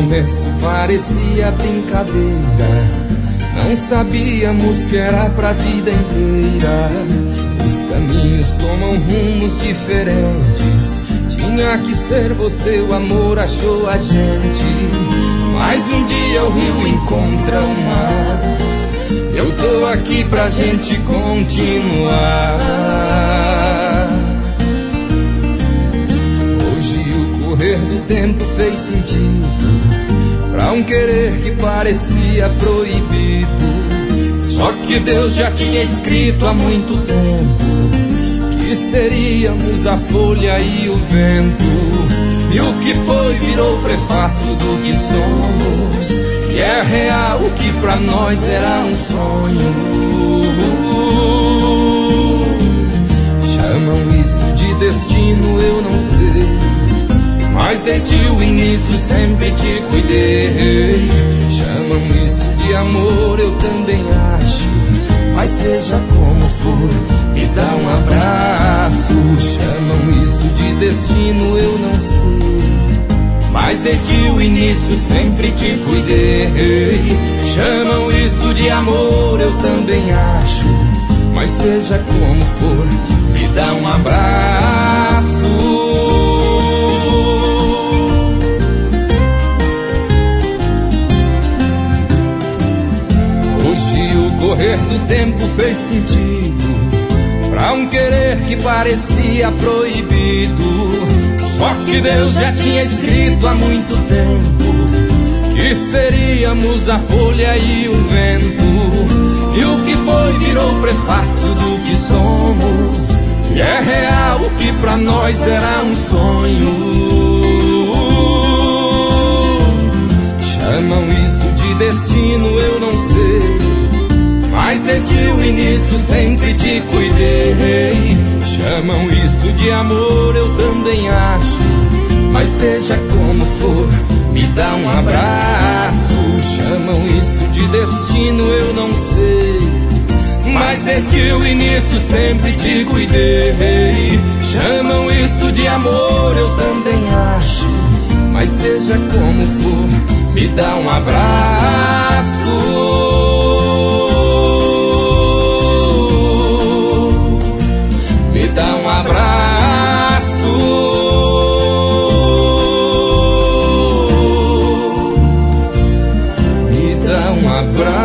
começo parecia brincadeira, não sabíamos que era pra vida inteira. Os caminhos tomam rumos diferentes, tinha que ser você, o amor achou a gente. Mas um dia o rio encontra o mar, eu tô aqui pra gente continuar. Hoje o correr do tempo fez sentido pra um querer que parecia proibido. Só que Deus já tinha escrito há muito tempo que seríamos a folha e o vento. E o que foi virou prefácio do que somos, e é real o que pra nós era um sonho. Chamam isso de destino, eu não sei, mas desde o início sempre te cuidei. Chamam isso de amor, eu também acho, mas seja como for, me dá um abraço. Chamam isso de destino, eu não sei, mas desde o início sempre te cuidei. Chamam isso de amor, eu também acho, mas seja como for, me dá um abraço. O correr do tempo fez sentido pra um querer que parecia proibido. Só que Deus já tinha escrito há muito tempo que seríamos a folha e o vento. E o que foi virou prefácio do que somos, e é real o que pra nós era um sonho. Chamam isso de destino, eu não sei, mas desde o início sempre te cuidei. Chamam isso de amor, eu também acho, mas seja como for, me dá um abraço. Chamam isso de destino, eu não sei, mas desde o início sempre te cuidei. Chamam isso de amor, eu também acho, mas seja como for, me dá um abraço. Me dá um abraço, me dá um abraço.